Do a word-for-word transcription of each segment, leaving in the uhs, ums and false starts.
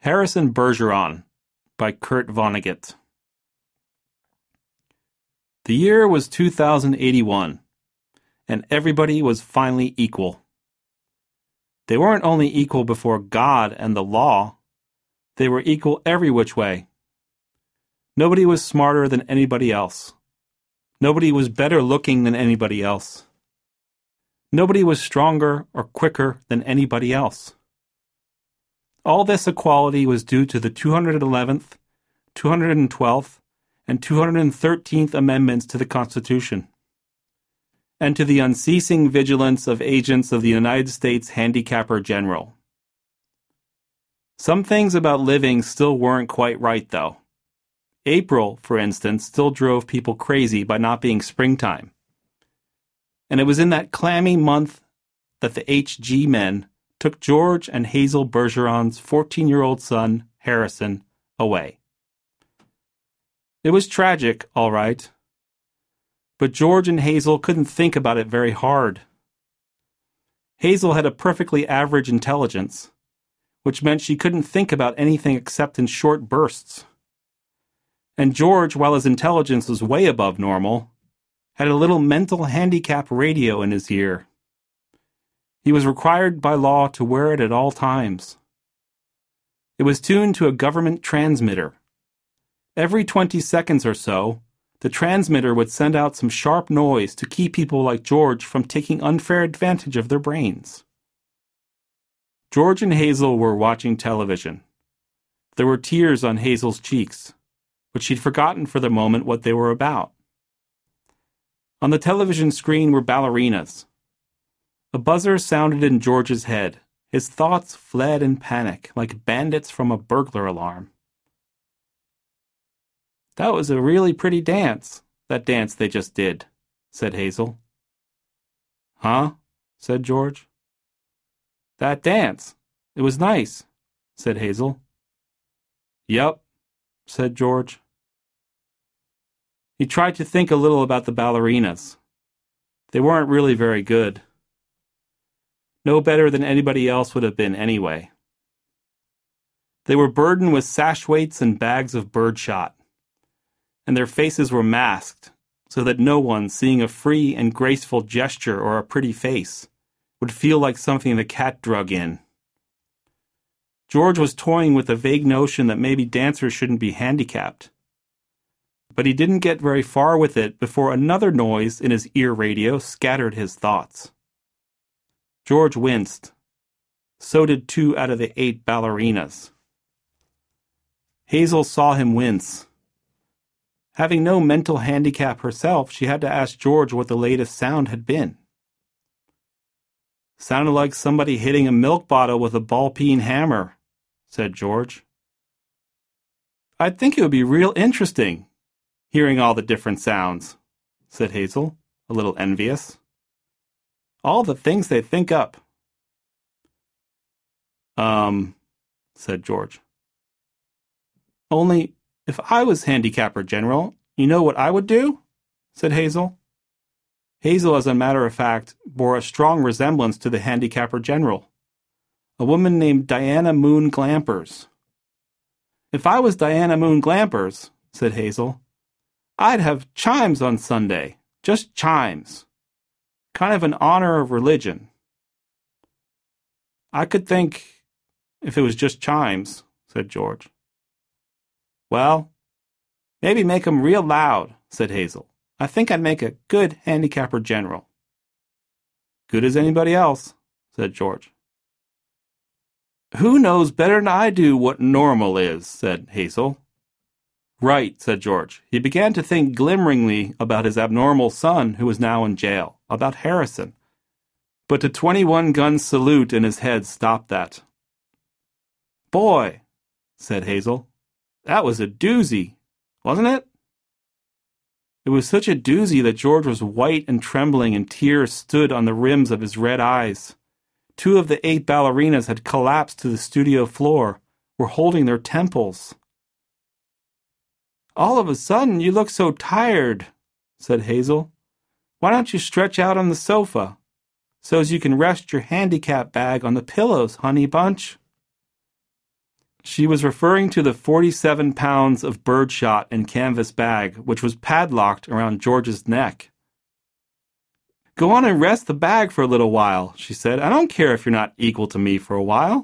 Harrison Bergeron by Kurt Vonnegut. The year was two thousand eighty-one, and everybody was finally equal. They weren't only equal before God and the law, they were equal every which way. Nobody was smarter than anybody else. Nobody was better looking than anybody else. Nobody was stronger or quicker than anybody else. All this equality was due to the two hundred eleventh, two hundred twelfth, and two hundred thirteenth Amendments to the Constitution, and to the unceasing vigilance of agents of the United States Handicapper General. Some things about living still weren't quite right, though. April, for instance, still drove people crazy by not being springtime. And it was in that clammy month that the H G men took George and Hazel Bergeron's fourteen-year-old son, Harrison, away. It was tragic, all right. But George and Hazel couldn't think about it very hard. Hazel had a perfectly average intelligence, which meant she couldn't think about anything except in short bursts. And George, while his intelligence was way above normal, had a little mental handicap radio in his ear. He was required by law to wear it at all times. It was tuned to a government transmitter. Every twenty seconds or so, the transmitter would send out some sharp noise to keep people like George from taking unfair advantage of their brains. George and Hazel were watching television. There were tears on Hazel's cheeks, but she'd forgotten for the moment what they were about. On the television screen were ballerinas. A buzzer sounded in George's head. His thoughts fled in panic, like bandits from a burglar alarm. "That was a really pretty dance, that dance they just did," said Hazel. "Huh?" said George. "That dance. It was nice," said Hazel. "Yup," said George. He tried to think a little about the ballerinas. They weren't really very good. No better than anybody else would have been anyway. They were burdened with sash weights and bags of birdshot, and their faces were masked so that no one, seeing a free and graceful gesture or a pretty face, would feel like something the cat drug in. George was toying with the vague notion that maybe dancers shouldn't be handicapped. But he didn't get very far with it before another noise in his ear radio scattered his thoughts. George winced. So did two out of the eight ballerinas. Hazel saw him wince. Having no mental handicap herself, she had to ask George what the latest sound had been. "Sounded like somebody hitting a milk bottle with a ball-peen hammer," said George. "I'd think it would be real interesting, hearing all the different sounds," said Hazel, a little envious. "All the things they think up." Um, said George. "Only, if I was Handicapper General, you know what I would do?" said Hazel. Hazel, as a matter of fact, bore a strong resemblance to the Handicapper General, a woman named Diana Moon Glampers. "If I was Diana Moon Glampers," said Hazel, "I'd have chimes on Sunday, just chimes. Kind of an honor of religion." "I could think, if it was just chimes," said George. "Well, maybe make 'em real loud," said Hazel. "I think I'd make a good Handicapper General." "Good as anybody else," said George. "Who knows better than I do what normal is?" said Hazel. "Right," said George. He began to think glimmeringly about his abnormal son who was now in jail, about Harrison. But a twenty-one gun salute in his head stopped that. "Boy," said Hazel, "that was a doozy, wasn't it?" It was such a doozy that George was white and trembling, and tears stood on the rims of his red eyes. Two of the eight ballerinas had collapsed to the studio floor, were holding their temples. "All of a sudden you look so tired," said Hazel. "Why don't you stretch out on the sofa, so's you can rest your handicap bag on the pillows, honey bunch?" She was referring to the forty-seven pounds of birdshot and canvas bag, which was padlocked around George's neck. "Go on and rest the bag for a little while," she said. "I don't care if you're not equal to me for a while."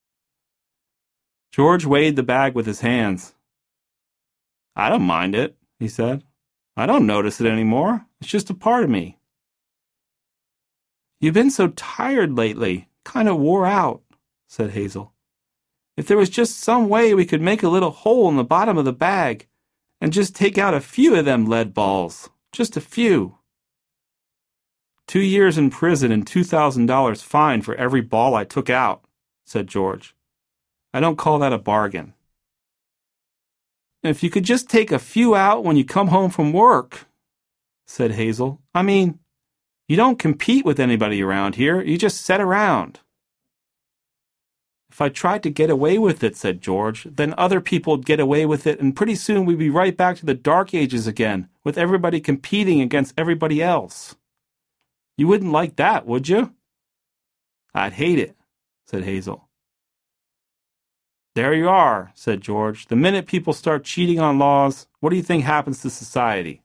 George weighed the bag with his hands. "I don't mind it," he said. "I don't notice it anymore. It's just a part of me." "You've been so tired lately, kind of wore out," said Hazel. "If there was just some way we could make a little hole in the bottom of the bag and just take out a few of them lead balls. Just a few." "Two years in prison and two thousand dollars fine for every ball I took out," said George. "I don't call that a bargain." "If you could just take a few out when you come home from work," said Hazel. "I mean, you don't compete with anybody around here. You just sit around." "If I tried to get away with it," said George, "then other people would get away with it, and pretty soon we'd be right back to the Dark Ages again, with everybody competing against everybody else. You wouldn't like that, would you?" "I'd hate it," said Hazel. "There you are," said George. "The minute people start cheating on laws, what do you think happens to society?"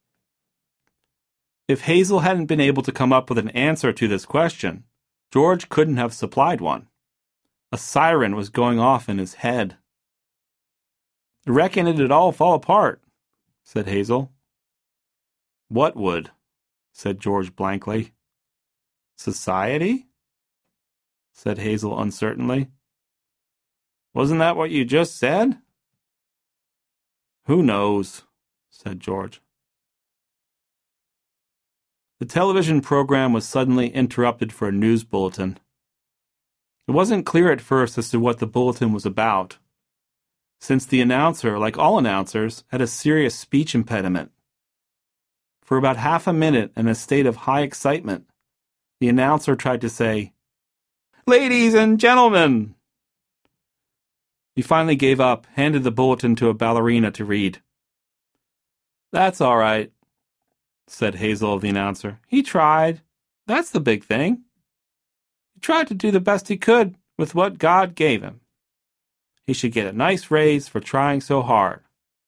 If Hazel hadn't been able to come up with an answer to this question, George couldn't have supplied one. A siren was going off in his head. "I reckon it'd all fall apart," said Hazel. "What would?" said George blankly. "Society?" said Hazel uncertainly. "Wasn't that what you just said?" "Who knows?" said George. The television program was suddenly interrupted for a news bulletin. It wasn't clear at first as to what the bulletin was about, since the announcer, like all announcers, had a serious speech impediment. For about half a minute, in a state of high excitement, the announcer tried to say, "Ladies and gentlemen!" He finally gave up, handed the bulletin to a ballerina to read. "That's all right," said Hazel of the announcer. "He tried. That's the big thing. He tried to do the best he could with what God gave him. He should get a nice raise for trying so hard."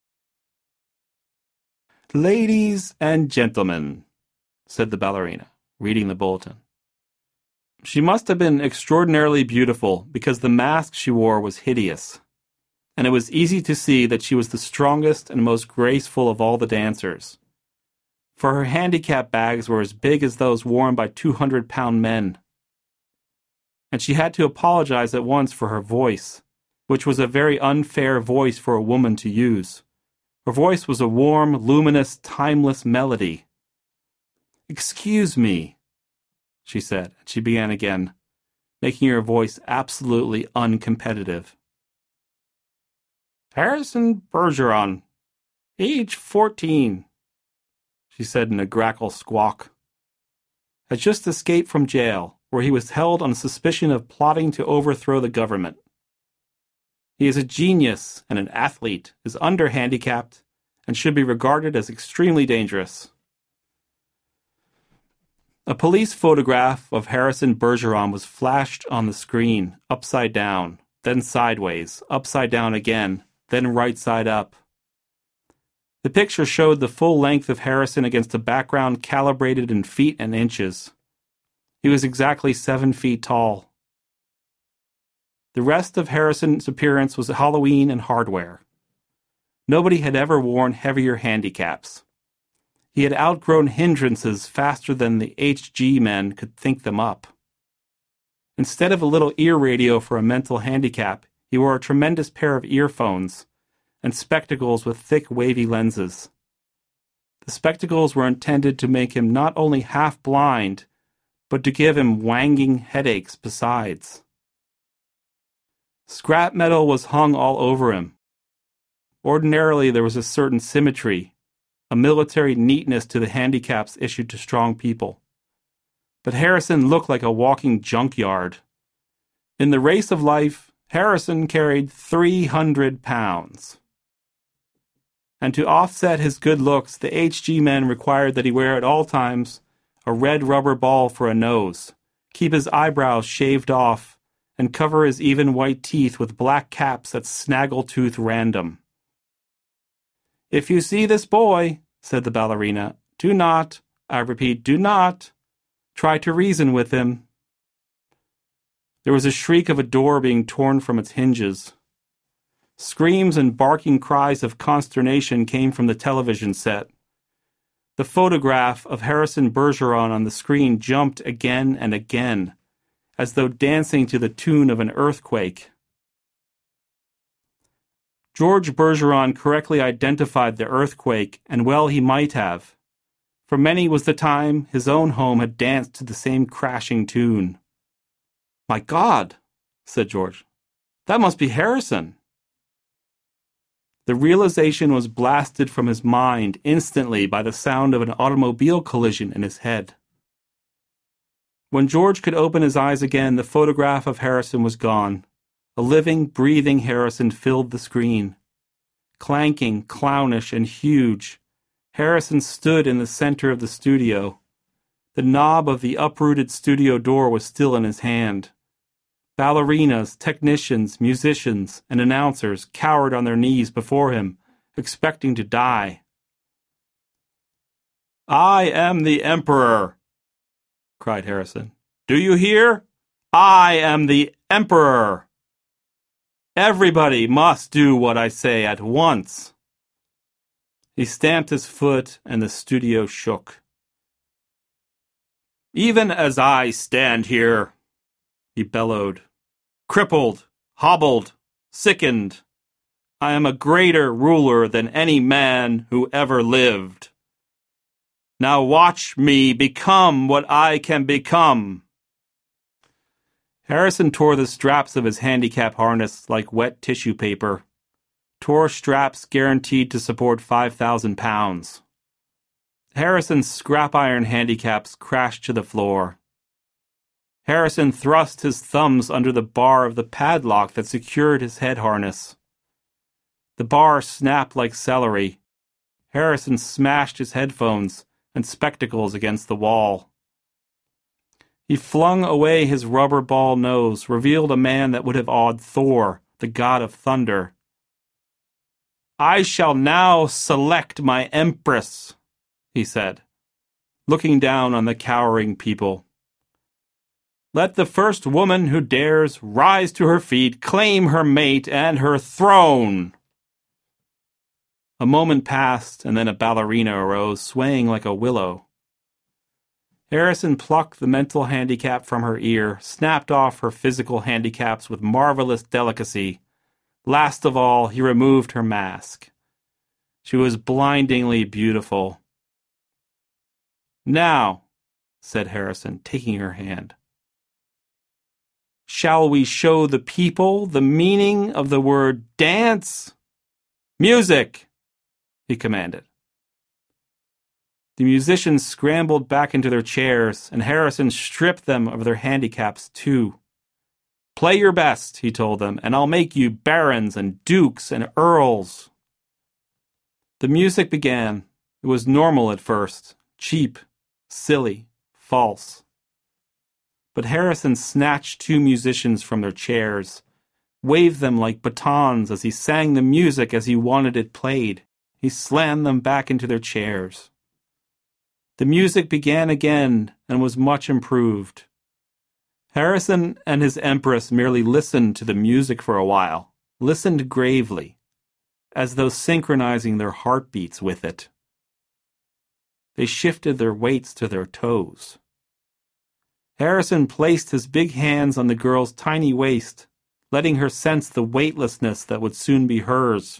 "Ladies and gentlemen," said the ballerina, reading the bulletin. She must have been extraordinarily beautiful because the mask she wore was hideous, and it was easy to see that she was the strongest and most graceful of all the dancers, for her handicap bags were as big as those worn by two hundred pound men. And she had to apologize at once for her voice, which was a very unfair voice for a woman to use. Her voice was a warm, luminous, timeless melody. "Excuse me," she said, and she began again, making her voice absolutely uncompetitive. "Harrison Bergeron, age fourteen, she said in a grackle squawk, "has just escaped from jail, where he was held on suspicion of plotting to overthrow the government. He is a genius and an athlete, is under-handicapped, and should be regarded as extremely dangerous." A police photograph of Harrison Bergeron was flashed on the screen, upside down, then sideways, upside down again, then right side up. The picture showed the full length of Harrison against a background calibrated in feet and inches. He was exactly seven feet tall. The rest of Harrison's appearance was Halloween and hardware. Nobody had ever worn heavier handicaps. He had outgrown hindrances faster than the H G men could think them up. Instead of a little ear radio for a mental handicap, he wore a tremendous pair of earphones and spectacles with thick, wavy lenses. The spectacles were intended to make him not only half blind, but to give him wanging headaches besides. Scrap metal was hung all over him. Ordinarily, there was a certain symmetry, a military neatness to the handicaps issued to strong people. But Harrison looked like a walking junkyard. In the race of life, Harrison carried three hundred pounds. And to offset his good looks, the H G men required that he wear at all times a red rubber ball for a nose, keep his eyebrows shaved off, and cover his even white teeth with black caps at snaggletooth random. "If you see this boy," said the ballerina, "do not, I repeat, do not, try to reason with him." There was a shriek of a door being torn from its hinges. Screams and barking cries of consternation came from the television set. The photograph of Harrison Bergeron on the screen jumped again and again, as though dancing to the tune of an earthquake. George Bergeron correctly identified the earthquake, and well he might have, for many was the time his own home had danced to the same crashing tune. "My God," said George, "that must be Harrison." The realization was blasted from his mind instantly by the sound of an automobile collision in his head. When George could open his eyes again, the photograph of Harrison was gone. A living, breathing Harrison filled the screen. Clanking, clownish, and huge, Harrison stood in the center of the studio. The knob of the uprooted studio door was still in his hand. Ballerinas, technicians, musicians, and announcers cowered on their knees before him, expecting to die. "I am the Emperor," cried Harrison. "Do you hear? I am the Emperor. Everybody must do what I say at once." He stamped his foot, and the studio shook. "Even as I stand here," he bellowed, "crippled, hobbled, sickened, I am a greater ruler than any man who ever lived. Now watch me become what I can become." Harrison tore the straps of his handicap harness like wet tissue paper, tore straps guaranteed to support five thousand pounds. Harrison's scrap iron handicaps crashed to the floor. Harrison thrust his thumbs under the bar of the padlock that secured his head harness. The bar snapped like celery. Harrison smashed his headphones and spectacles against the wall. He flung away his rubber ball nose, revealed a man that would have awed Thor, the god of thunder. "I shall now select my empress," he said, looking down on the cowering people. "Let the first woman who dares rise to her feet, claim her mate and her throne." A moment passed, and then a ballerina arose, swaying like a willow. Harrison plucked the mental handicap from her ear, snapped off her physical handicaps with marvelous delicacy. Last of all, he removed her mask. She was blindingly beautiful. "Now," said Harrison, taking her hand, "shall we show the people the meaning of the word dance? Music!" he commanded. The musicians scrambled back into their chairs, and Harrison stripped them of their handicaps too. "Play your best," he told them, "and I'll make you barons and dukes and earls." The music began. It was normal at first, cheap, silly, false. But Harrison snatched two musicians from their chairs, waved them like batons as he sang the music as he wanted it played. He slammed them back into their chairs. The music began again and was much improved. Harrison and his empress merely listened to the music for a while, listened gravely, as though synchronizing their heartbeats with it. They shifted their weights to their toes. Harrison placed his big hands on the girl's tiny waist, letting her sense the weightlessness that would soon be hers.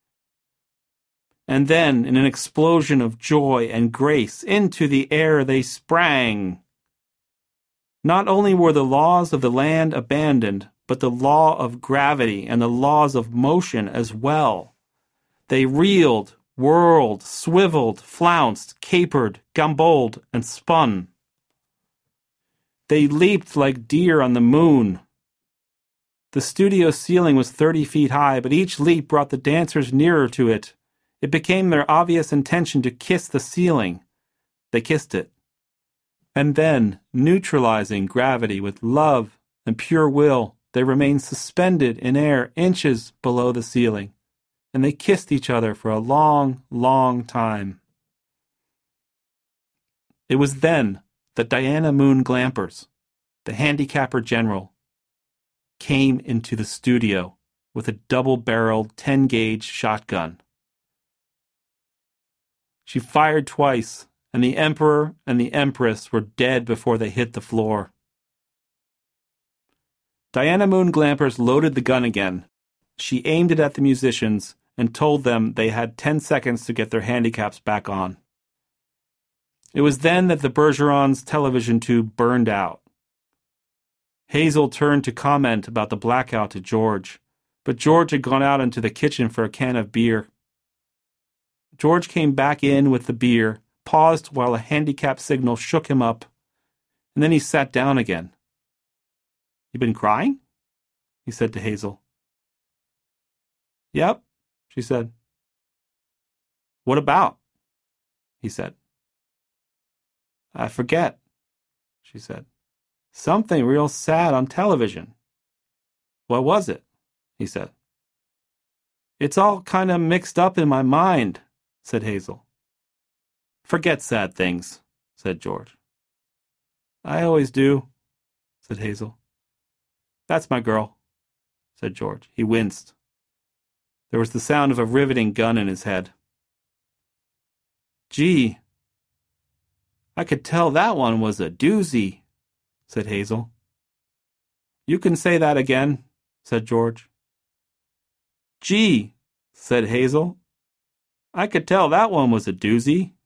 And then, in an explosion of joy and grace, into the air they sprang. Not only were the laws of the land abandoned, but the law of gravity and the laws of motion as well. They reeled, whirled, swiveled, flounced, capered, gamboled, and spun. They leaped like deer on the moon. The studio ceiling was thirty feet high, but each leap brought the dancers nearer to it. It became their obvious intention to kiss the ceiling. They kissed it. And then, neutralizing gravity with love and pure will, they remained suspended in air inches below the ceiling, and they kissed each other for a long, long time. It was then that Diana Moon Glampers, the handicapper general, came into the studio with a double-barreled ten-gauge shotgun. She fired twice, and the Emperor and the Empress were dead before they hit the floor. Diana Moon Glampers loaded the gun again. She aimed it at the musicians and told them they had ten seconds to get their handicaps back on. It was then that the Bergeron's television tube burned out. Hazel turned to comment about the blackout to George, but George had gone out into the kitchen for a can of beer. George came back in with the beer, paused while a handicap signal shook him up, and then he sat down again. "You been crying?" he said to Hazel. "Yep," she said. "What about?" he said. "I forget," she said. "Something real sad on television." "What was it?" he said. "It's all kind of mixed up in my mind," said Hazel. "Forget sad things," said George. "I always do," said Hazel. "That's my girl," said George. He winced. There was the sound of a riveting gun in his head. "Gee, I could tell that one was a doozy," said Hazel. "You can say that again," said George. "Gee," said Hazel, "I could tell that one was a doozy."